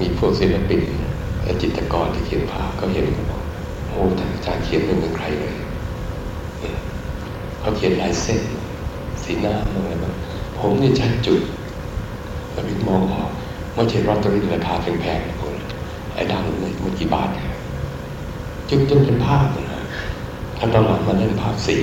มีพวกศิลปินและจิตรกรที่เขียนภาพเขาเห็นเขาบอกโอ้ท่านอาจารย์เขียนไม่เหมือนใครเลยเขาเขียนลายเส้นสีหน้าอะไรบ้างผมนี่ใช้จุดแล้วพี่มองออกไม่ใช่ลอตเตอรี่ราคาแพงๆนะคนไอ้ดังเลยมันกี่บาทจุดจนเป็นภาพนะถ้าตอนหลังมาเล่นภาพสี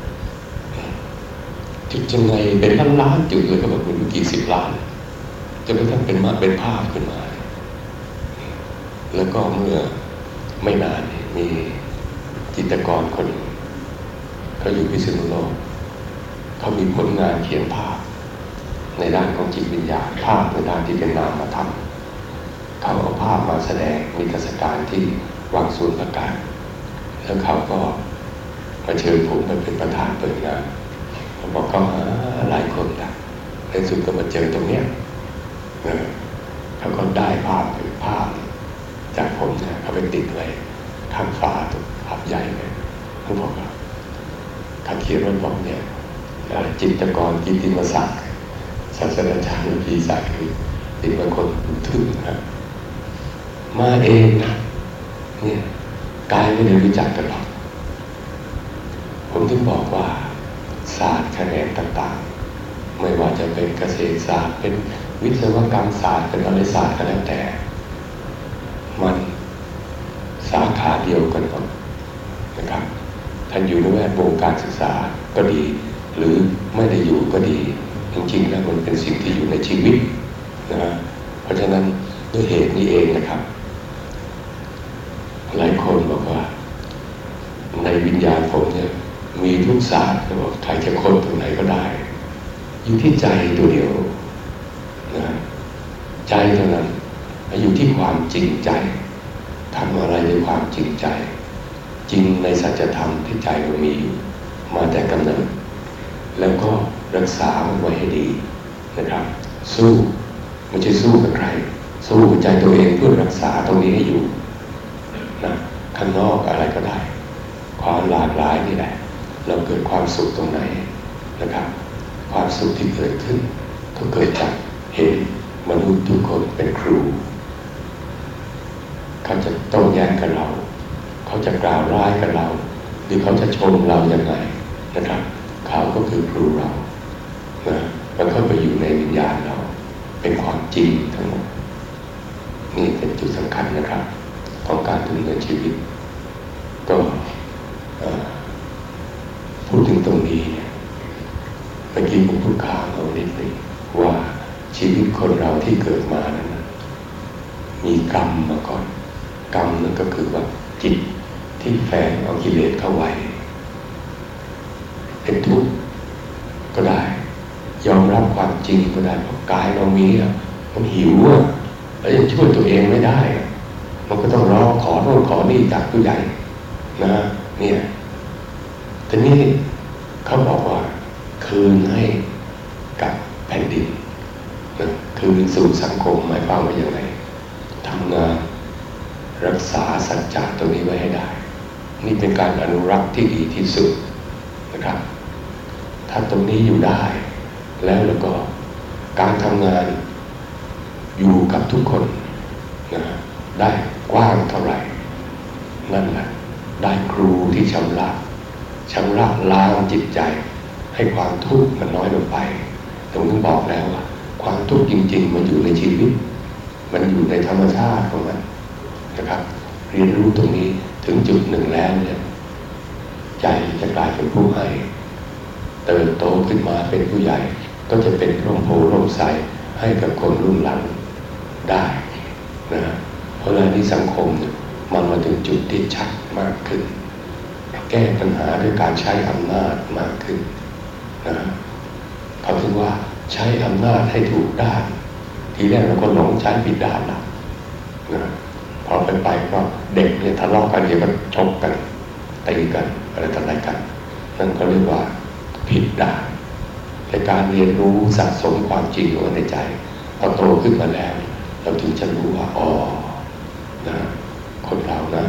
จุดยังไงเป็นล้านๆจุดเลยก็แบบเป็นกี่สิบล้านจนกระทั่งเป็นภาพขึ้นมาแล้วก็เมื่อไม่นานมีจิตรกรคนเขาอยู่พิษณุโลกเขามีผลงานเขียนภาพในด้านของจิตวิญญาณภาพในด้านที่เป็นนามธรรมเขาเอาภาพมาแสดงนิทรรศการที่วังสวนประการแล้วเขาก็มาเชิญผมมาเป็นประธานเปิดงานเขาบอกเขาหาหลายคนนะในสุดก็มาเจอตรงเนี้ยเขาก็ได้ภาพจากผมเนี่ยเขาไปติดไว้ข้างฝาตัวภาพใหญ่เลยเขาบอกว่าเขาเขียนไว้บอกเนี่ยจิตรกรกิตติมศักดิ์ศาสตราจารย์พีศักดิ์ติดมาคนทึ่งนะมาเองนะเนี่ยกายไม่ได้รู้จักกันหรอกผมถึงบอกว่าศาสตร์แขนงต่างๆไม่ว่าจะเป็นเกษตรศาสตร์เป็นวิศวกรรมศาสตร์เป็นอะไรศาสตร์ก็แล้วแต่มันสาขาเดียวกันหมดนะครับท่านอยู่ในแวดวงการศึกษาก็ดีหรือไม่ได้อยู่ก็ดีจริงๆแล้วมันเป็นสิ่งที่อยู่ในชีวิตนะเพราะฉะนั้นด้วยเหตุนี้เองนะครับหลายคนบอกว่าในวิญญาณผมเนี่ยมีทุกศาสตร์บอกใครจะค้นตรงไหนก็ได้อยู่ที่ใจตัวเดียวนะใจเท่านั้นอยู่ที่ความจริงใจทำอะไรด้วยความจริงใจจริงในสัจธรรมที่ใจเรามีอยู่มาแต่กำเนิดแล้วก็รักษามันไว้ให้ดีนะครับสู้ไม่ใช่สู้กับใครสู้ใจตัวเองเพื่อรักษาตรงนี้ให้อยู่นะข้างนอกอะไรก็ได้ความหลากหลายนี่แหละเราเกิดความสุขตรงไหนนะครับความสุขที่เกิดขึ้นก็เกิดจากเห็นมนุษย์ทุกคนเป็นครูเขาจะโต้แย้งกับเราเขาจะกล่าวร้ายกับเราหรือเขาจะชมเราอย่างไรนะครับเขาก็คือครูเรานะมันเข้าไปอยู่ในวิญญาณเราเป็นความจริงทั้งหมดนี่เป็นจุดสำคัญนะครับของการดำเนินชีวิตก็พูดถึงตรงนี้เนี่ยเมื่อกี้ผมพูดข่าวเอานิดนึงว่าชีวิตคนเราที่เกิดมานั้นมีกรรมมาก่อนกรรมนั่นก็คือว่าจิตที่แฝงเอากิเลสเข้าไว้เป็นทุกข์ก็ได้ยอมรับความจริงก็ได้เพราะกายเรามีมันหิวแล้วยังช่วยตัวเองไม่ได้มันก็ต้องร้องขอโน่นขอนี่จากผู้ใหญ่นะเนี่ยทีนี้เขาบอกว่าคืนให้กับแผ่นดินนะคืนสู่สังคมหมายความว่าอย่างไรทำงานรักษาสัจจะตรงนี้ไว้ให้ได้นี่เป็นการอนุรักษ์ที่ดีที่สุดนะครับถ้าตรงนี้อยู่ได้แล้วก็การทำงานอยู่กับทุกคนนะได้กว้างเท่าไหร่นั่นแหละได้ครูที่ชำระล้างจิตใจให้ความทุกข์มันน้อยลงไปตรงนี้บอกแล้วว่าความทุกข์จริงๆมันอยู่ในชีวิตมันอยู่ในธรรมชาติของมันนะครับเรียนรู้ตรงนี้ถึงจุดหนึ่งแล้วเนี่ยใจจะกลายเป็นผู้ให้เติบโตขึ้นมาเป็นผู้ใหญ่ก็จะเป็นร่มโพร่มไทรให้กับคนรุ่นหลังได้นะเพราะฉะนั้นที่สังคมเนี่ยมันมาถึงจุดที่ชัดมากขึ้นแก้ปัญหาด้วยการใช้อำนาจมากขึ้นนะเขาถึงว่าใช้อำนาจให้ถูกด้านทีแรกเราก็หลงใช้ผิดด้านนะพอไปก็เด็กเนี่ยทะเลาะกันเดี๋ยวก็ชกกันตีกันอะไรต่างๆกันนั่นก็เรียกว่าผิดด้านในการเรียนรู้สะสมความจริงไว้ในใจพอโตขึ้นมาแล้วเราถึงจะรู้ว่าอ๋อนะคนเรานะ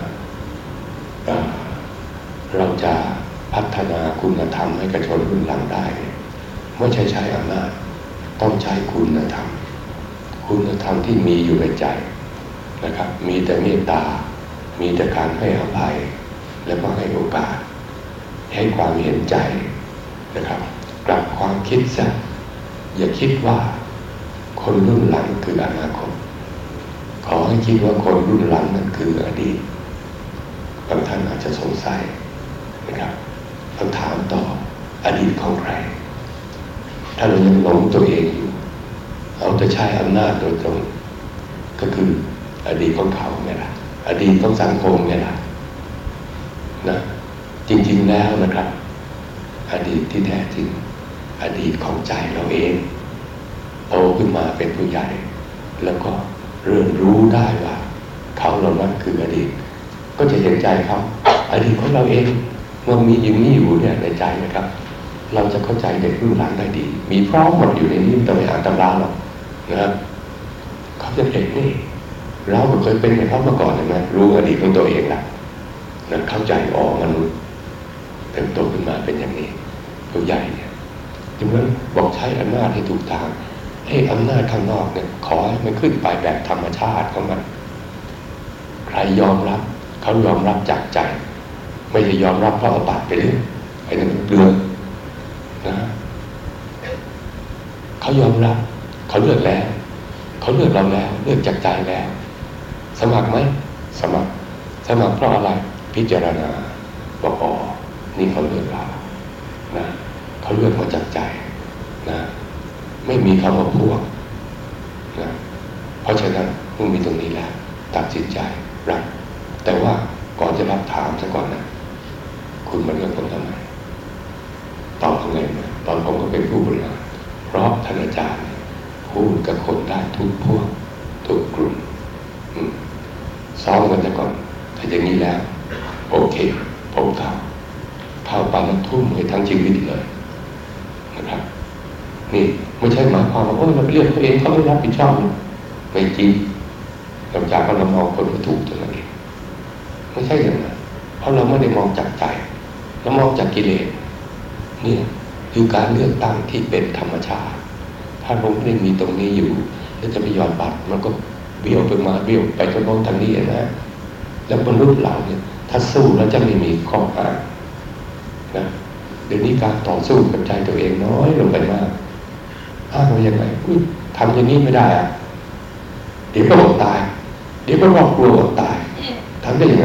เราจะพัฒนาคุณธรรมให้กับชนรุ่นหลังได้ไม่ใช่ใช้อำนาจต้องใช้คุณธรรมที่มีอยู่ในใจนะครับมีแต่เมตตามีแต่การให้อภัยแล้วก็ให้โอกาสให้ความเห็นใจนะครับกลับความคิดซะอย่าคิดว่าคนรุ่นหลังคืออนาคตขอให้คิดว่าคนรุ่นหลังนั้นคืออดีตบางท่านอาจจะสงสัยนะครับคำถามต่ออดีตของใครถ้าเรายังหลงตัวเองอยู่เราจะใช้อำนาจโดยตรงก็คืออดีตของเขาไงล่ะอดีตของสังคมไงล่ะนะจริงๆแล้วนะครับอดีตที่แท้จริงอดีตของใจเราเองโตขึ้นมาเป็นผู้ใหญ่แล้วก็เริ่มรู้ได้ว่าเขาเหล่านั้นคืออดีตก็จะเห็นใจเขาอดีตของเราเองมันมีอย่างนี้อยู่เนี่ยในใจนะครับเราจะเข้าใจเด็กรุ่นหลังได้ดีมีพร้อมหมดอยู่ในนี้แต่ไม่อ่านตำราหรอกนะครับเขาจะเห็นนี่เราก็เคยเป็นอย่างเขามาก่อนใช่ไหมรู้อดีตของตัวเองละนะเข้าใจมนุษย์เติบโตขึ้นมาเป็นอย่างนี้ผู้ใหญ่เนี่ยจึงนั้นบอกใช้อำนาจให้ถูกทางให้อำนาจข้างนอกเนี่ยขอให้มันขึ้นไปแบบธรรมชาติของมันใครยอมรับเขายอมรับจากใจไม่ใช่ยอมรับเพราะเอาปากไปเรื่อยไอ้นั่นเรื่องนะเขายอมรับเขาเลือกแล้วเขาเลือกเราแล้วเลือกจากใจแล้วสมัครไหมสมัครเพราะอะไรพิจารณาบอกอ๋อนี่เขาเลือกเรานะเขาเลือกมาจากใจนะไม่มีคำว่าพวกนะเพราะฉะนั้นเมื่อมีตรงนี้แล้วตัดสินใจรับแต่ว่าก่อนจะรับถามซะก่อนนะคุณมาเลือกผมทำไมตอบยังไงนะตอนผมก็เป็นผู้บริหารเพราะท่านอาจารย์พูดกับคนได้ทุกพวกทุกกลุ่มซ้อมกันซะก่อนถ้าอย่างนี้แล้วโอเคผมเข้าไปแล้วทุ่มให้ทั้งชีวิตเลยนะครับนี่ไม่ใช่หมายความว่าเราไปเลือกเขาเองเขาไม่รับผิดชอบไม่จริงหลังจากเรามองคนถูกเท่านั้นเองไม่ใช่อย่างนั้นเพราะเราไม่ได้มองจากใจเรามองจากกิเลสนี่คือการเลือกตั้งที่เป็นธรรมชาติถ้าเราไม่ได้มีตรงนี้อยู่แล้วจะไปย้อนบัตรมันก็เบี้ยวไปมาเบี้ยวไปจนพ้นทางนี้นะแล้วมนุษย์เราเนี่ยถ้าสู้แล้วจะไม่มีข้ออ้างนะเดี๋ยวนี้การต่อสู้กับใจตัวเองน้อยลงไปมากอ้างว่ายังไงทำอย่างนี้ไม่ได้อะเดี๋ยวก็อดตายเดี๋ยวก็ครอบครัวอดตายทำได้ยังไง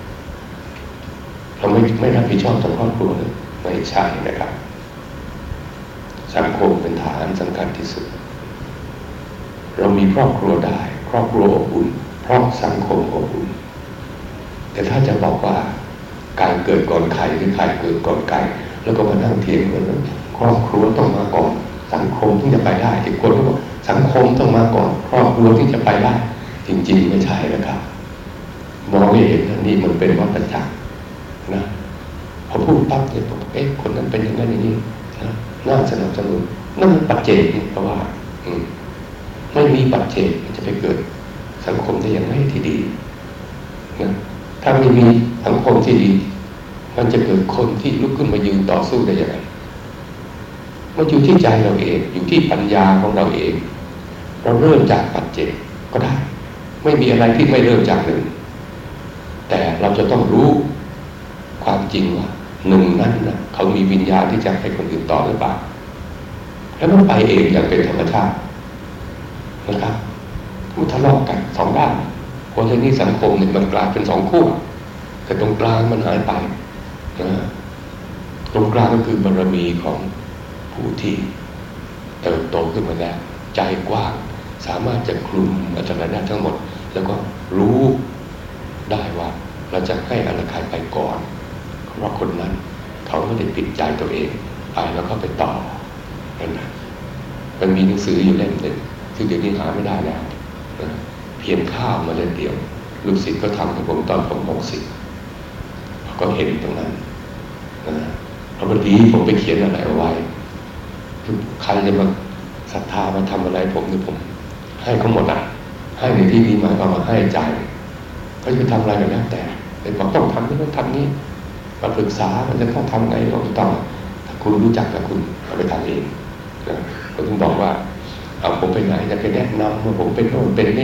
เราไม่รับผิดชอบต่อครอบครัวเลยไม่ใช่นะครับสังคมเป็นฐานสำคัญที่สุดเรามีครอบครัวได้ครอบครัวอบอุ่นเพราะสังคมอบอุ่นแต่ถ้าจะบอกว่าการเกิดก่อนไข่หรือไข่เกิดก่อนไก่แล้วก็มานั่งเถียงกันครอบครัวต้องมาก่อนสังคมถึงจะไปได้อีกคนก็บอกสังคมต้องมาก่อนครอบครัวถึงจะไปได้จริงๆไม่ใช่นะครับมองให้เห็นนี่มันเป็นวัฏจักรนะพอพูดปั๊บเนี่ยบอกคนนั้นเป็นอย่างนั้นอย่างนี้นะน่าสนับสนุนนั่นมันปัจเจกเพราะว่าไม่มีปัจเจกมันจะไปเกิดสังคมได้อย่างไรที่ดีนะถ้าไม่มีสังคมที่ดีมันจะเกิดคนที่ลุกขึ้นมายืนต่อสู้ได้อย่างไรมันอยู่ที่ใจเราเองอยู่ที่ปัญญาของเราเองเราเริ่มจากปัจเจกก็ได้ไม่มีอะไรที่ไม่เริ่มจากหนึ่งแต่เราจะต้องรู้ความจริงว่าหนึ่งนั้นนะเขามีวิญญาณที่จะให้คนอื่นต่อหรือเปล่าแล้วมันไปเองอย่างเป็นธรรมชาตินะครับผู้ทะเลาะกันสองด้านคนในนี้สังคมเนี่ยมันกลายเป็นสองคู่แต่ตรงกลางมันหายไปนะตรงกลางก็คือบารมีของผู้ที่เติบโตขึ้นมาแล้วใจกว้างสามารถจะคลุมอัตราได้ทั้งหมดแล้วก็รู้ได้ว่าเราจะให้อะไรใครไปก่อนเพราะคนนั้นเขาไม่ได้ปิดใจตัวเองไปแล้วก็ไปต่อนั่นนะมันมีหนังสืออยู่เล่มหนึ่งซึ่งเดี๋ยวนี้หาไม่ได้แล้วนะเพียงข้าวมาเล่มเดียวลูกศิษย์ก็ทำกับผมตอนผม60ก็เห็นตรงนั้นนะเพราะบางทีผมไปเขียนอะไรเอาไว้ใครจะมาศรัทธามาทำอะไรผมเนี่ยผมให้เขาหมดอ่ะให้ในที่นี้หมายความว่าให้ใจเขาจะทำอะไรก็แล้วแต่บอกต้องทำนี่ต้องทำนี่มาปรึกษามันจะต้องทำไงเราต้องถ้าคุณรู้จักแล้วคุณเอาไปทำเองนะก็ต้องบอกว่าเอาผมไปไหนจะไปแนะนำว่าผมเป็นโน่นเป็นนี่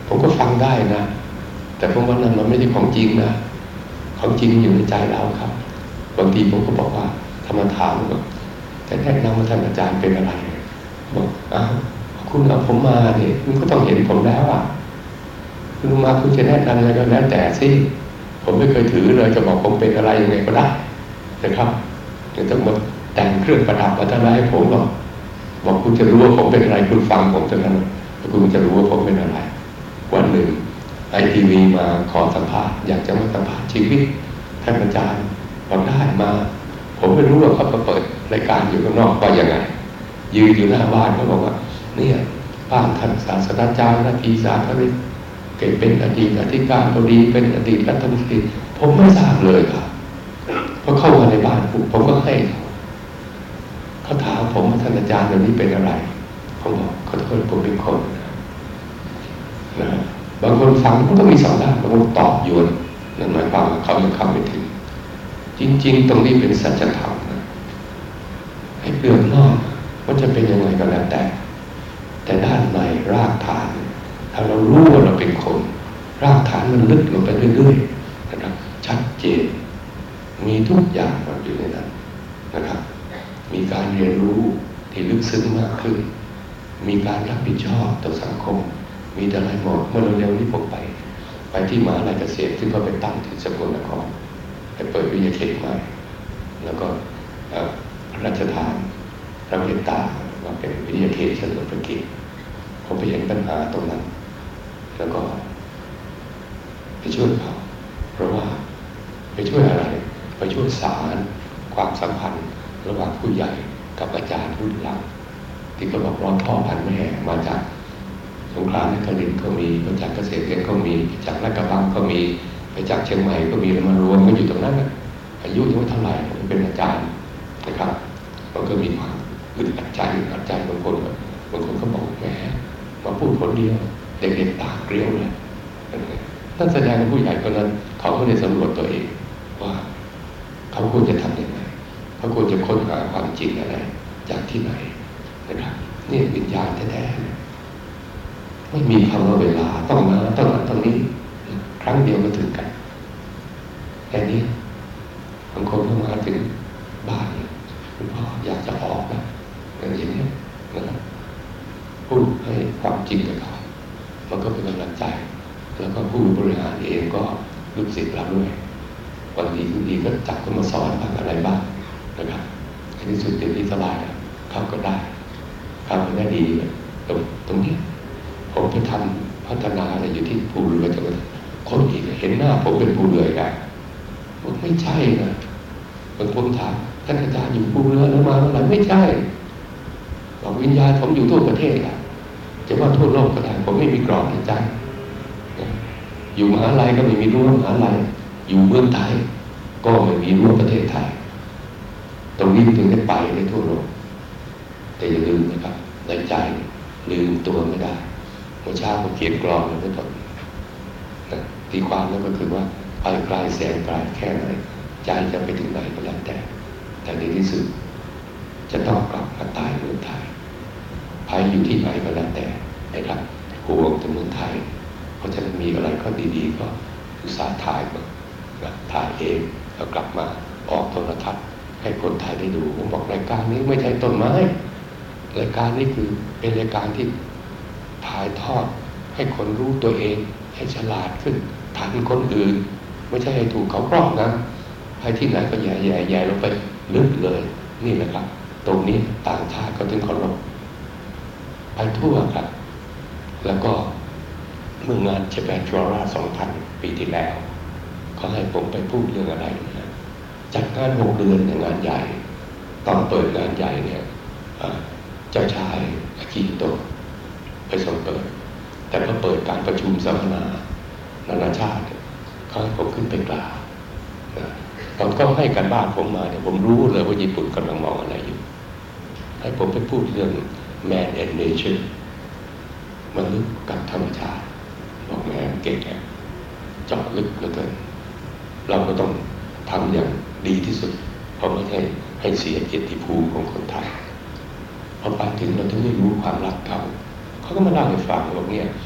ผมก็ฟังได้นะแต่ผมว่านั้นมันไม่ใช่ของจริงนะของจริงอยู่ในใจเราครับบางทีผมก็บอกว่าถ้ามาถามว่าจะแนะนำว่าท่านอาจารย์เป็นอะไรบอกอ้าวคุณเอาผมมาเนี่ยคุณก็ต้องเห็นผมแล้วอ่ะคุณมาคุณจะแนะนำอะไรก็แล้วแต่สิผมไม่เคยถือเลยจะบอกผมเป็นอะไรยังไงก็ได้นะครับจะต้องมาแต่งเครื่องประดับมาทำอะไรให้ผมหรอกบอกคุณจะรู้ว่าผมเป็นอะไรคุณฟังผมเท่านั้นแล้วคุณจะรู้ว่าผมเป็นอะไรวันหนึ่งITVมาขอสัมภาษณ์อยากจะมาสัมภาษณ์ชีวิตท่านอาจารย์บอกได้มาผมไม่รู้ว่าเขาเปิดรายการอยู่ข้างนอกว่ายังไงยืนอยู่หน้าบ้านเขาบอกว่าเนี่ยบ้านท่านศาสตราจารย์นาทีสาธารณะเกิดเป็นอดีตอธิการบดีเป็นอดีตรัฐมนตรีผมไม่ทราบเลยครับพอเข้ามาในบ้านผมก็ให้เขาถามผมว่าท่านอาจารย์เดี๋ยวนี้เป็นอะไรผมบอกขอโทษผมเป็นคนนะบางคนฟังมันก็มีสองด้านบางคนตอบโยนนั่นหมายความว่าเขายังเข้าไม่ถึงจริงๆตรงนี้เป็นสัจธรรมนะให้เปลือกนอกมันจะเป็นยังไงก็แล้วแต่ด้านในรากฐานถ้าเรารู้ว่าเราเป็นคนรากฐานมันลึกลงไปเรื่อยๆนะครับชัดเจนมีทุกอย่างมันอยู่ในนั้นนะครับมีการเรียนรู้ที่ลึกซึ้งมากขึ้นมีการรับผิดชอบต่อสังคมมีอะไรหมดเมื่อเร็วๆนี้ผมไปที่มหาวิทยาลัยเกษตรซึ่งก็ไปตั้งที่สกลนครไปเปิดวิทยาเขตใหม่แล้วก็พระราชทานพระเมตตาว่าเป็นวิทยาเขตเฉลิมพระเกียรติผมไปเห็นปัญหาตรงนั้นแล้วก็ไปช่วยเขาเพราะว่าไปช่วยอะไรไปช่วยสานความสัมพันธ์ระหว่างผู้ใหญ่กับอาจารย์รุ่นหลังที่ก็บอกรอนพ่อพันแม่มาจากสงขลานครินทร์ก็มีมาจากเกษตรก็มีจากลาดกระบังก็มีไปจากเชียงใหม่ก็มีมารวมกันอยู่ตรงนั้นอายุยังไม่เท่าไหร่ผมเป็นอาจารย์นะครับมันก็มีความอึดอัดใจบางคนก็บอกแหมมาพูดคนเดียวเด็กๆตาเกลียวเลยนั่นแสดงว่าผู้ใหญ่คนนั้นเขาก็ได้สำรวจตัวเองว่าเขาควรจะทำยังไงเขาควรจะค้นหาความจริงอะไรจากที่ไหนนะครับนี่วิญญาณแท้ๆไม่มีคำว่าเวลาต้องมาต้องนี้ครั้งเดียวก็ถึงกันแค่นี้บางคนก็มาถึงบ้านคุณพ่ออยากจะออกนะอย่างนี้นะครับพูดให้ความจริงกับเขามันก็เป็นกำลังใจแล้วก็ผู้บริหารเองก็ลูกศิษย์เราด้วยวันดีคืนดีก็จับก็มาสอนบ้างอะไรบ้างนะครับในที่สุดเดี๋ยวนี้สบายแล้วเขาก็ได้เขาก็ได้ดีตรงนี้ผมไปทำพัฒนาอะไรอยู่ที่ภูเรือจังหวัดคนอีกเห็นหน้าผมเป็นภูเรือได้บอกไม่ใช่นะบางคนถามท่านอาจารย์อยู่ภูเรือแล้วมาเมื่อไหร่ไม่ใช่บอกวิญญาณผมอยู่ทั่วประเทศอะจะว่าทั่วโลกก็ได้ผมไม่มีกรอบในใจอยู่มหาลัยก็ไม่มีรั้วมหาลัยอยู่เมืองไทยก็ไม่มีรั้วประเทศไทยตรงนี้ถึงได้ไปในทั่วโลกแต่อย่าลืมนะครับในใจลืมตัวไม่ได้เมื่อเช้าผมเขียนกรอนไว้ก่อนตีความแล้วก็คือว่าไปไกลแสนไกลแค่ไหนใจจะไปถึงไหนก็แล้วแต่ในที่สุดจะต้องกลับมาตายเมืองไทยไปอยู่ที่ไหนก็แล้วแต่นะครับห่วงแต่เมืองไทยเพราะฉะนั้นมีอะไรก็ดีๆก็อุตส่าห์ถ่ายมาถ่ายเองแล้วกลับมาออกโทรทัศน์ให้คนไทยได้ดูผมบอกรายการนี้ไม่ใช่ต้นไม้รายการนี้คือเป็นรายการที่ถ่ายทอดให้คนรู้ตัวเองให้ฉลาดขึ้นทันคนอื่นไม่ใช่ให้ถูกเขาครอบนะให้ที่ไหนก็แย่ลงไปลึกเลยนี่แหละครับตรงนี้ต่างชาติก็ถึงเคารพไปทั่วครับแล้วก็เมื่องานJapan Flora 2000 ปีที่แล้วเขาให้ผมไปพูดเรื่องอะไรนะจัดงาน6 เดือนในงานใหญ่ตอนเปิดงานใหญ่เนี่ยเจ้าชายอากิฮิโตะไปส่งเปิดแต่พอเปิดการประชุมสัมมนานานาชาติเขาให้ผมขึ้นไปกล่าวตอนก็ให้การบ้านผมมาเนี่ยผมรู้เลยว่าญี่ปุ่นกำลังมองอะไรอยู่ให้ผมไปพูดเรื่อง Man and Nature มนุษย์กับธรรมชาติบอกแม่เก่งเจาะลึกเหลือเกินเราก็ต้องทำอย่างดีที่สุดเพราะไม่ให้เสียเกียรติภูมิของคนไทยพอไปถึงเราถึงได้รู้ความรักเขาก็มาเล่าให้ฟังว่าเนี่ยเขา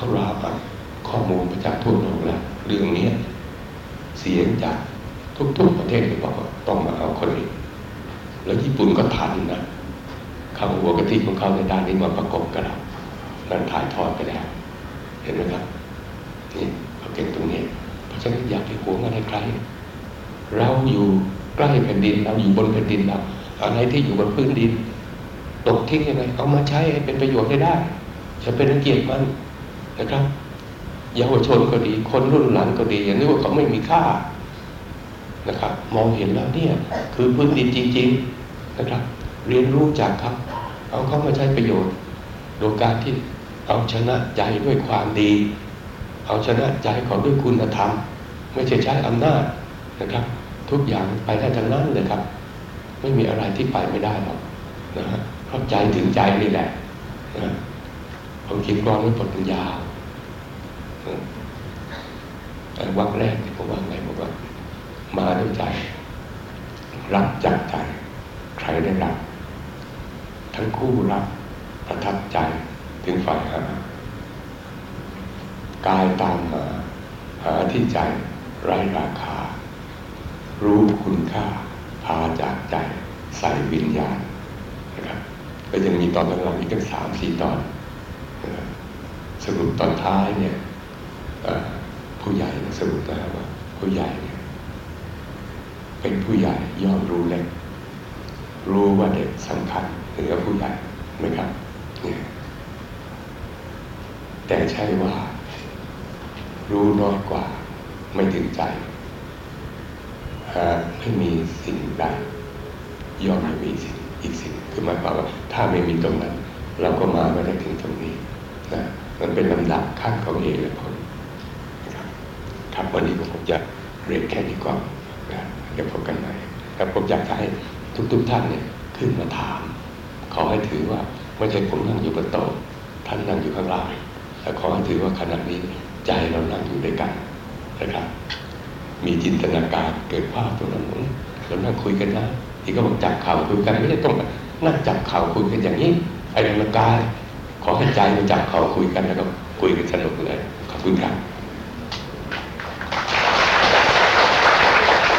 เขารับข้อมูลมาจากทั่วโลกแล้วเรื่องนี้เสียงจากทุกประเทศเลยบอกว่าต้องมาเอาคนนี้แล้วญี่ปุ่นก็ทันนะเขาหัวกะทิของเขาในด้านนี้มาประกบกับเรานั่นถ่ายทอดไปแล้วเห็นไหมครับนี่เขาเก่งตรงนี้เพราะฉะนั้นอยากให้หวงอะไรใครเราอยู่ใกล้แผ่นดินเราอยู่บนแผ่นดินเราอะไรที่อยู่บนพื้นดินตกทิ้งยังไงเอามาใช้ให้เป็นประโยชน์ได้จะเป็นเกียรติมันนะครับเยาวชนก็ดีคนรุ่นหลังก็ดีอย่างนี้ว่าเขาไม่มีค่านะครับมองเห็นแล้วเนี่ยคือพื้นดินจริงๆนะครับเรียนรู้จากเขาเอาเขามาใช้ประโยชน์โดยการที่เอาชนะใจด้วยความดีเอาชนะใจเขาด้วยคุณธรรมไม่ใช่ใช้อำนาจนะครับทุกอย่างไปได้ทั้งนั้นเลยครับไม่มีอะไรที่ไปไม่ได้หรอกนะฮะเพราะใจถึงใจนี่แหละนะผมคิดกรอนไว้บทยาววรรคแรกที่ผมว่าไงบอกว่ามาด้วยใจรับจากใจใครได้รับทั้งคู่รับประทับใจถึงฝ่ายหากายตามมาหาที่ใจไร้ราคารู้คุณค่าพาจากใจใส่วิญญาณนะครับก็ยังมีตอนหลังๆอีกตั้ง3-4 ตอนสรุปตอนท้ายเนี่ยผู้ใหญ่สรุปนะครับว่าผู้ใหญ่เนี่ยเป็นผู้ใหญ่ย่อมรู้เล็กรู้ว่าเด็กสำคัญเหนือผู้ใหญ่ไหมครับเนี่ยแต่ใช่ว่ารู้น้อยกว่าไม่ถึงใจไม่มีสิ่งใดย่อมไม่มีสิ่งอีกสิ่งคือหมายความว่าถ้าไม่มีตรงนั้นเราก็มาไม่ได้ถึงตรงนี้นะมันเป็นลำดับขั้นของเหตุและผลครับวันนี้ผมจะเรียนแค่นี้ก่อนนะเดี๋ยวพบกันใหม่ครับผมอยากให้ทุกท่านเนี่ยขึ้นมาถามขอให้ถือว่าไม่ใช่ผมนั่งอยู่บนโต๊ะท่านนั่งอยู่ข้างล่างแต่ขอให้ถือว่าขณะนี้ใจเรานั่งอยู่ด้วยกันนะครับมีจินตนาการเกิดภาพตรงนั้นเรานั่งคุยกันนะที่ก็บอกจับเข่าคุยกันไม่ได้ต้องนั่งจับเข่าคุยกันอย่างนี้ไอ้กำลังกายขอให้ใจมันจับเข่าคุยกันแล้วก็คุยกันสนุกเลยขอบคุณครับ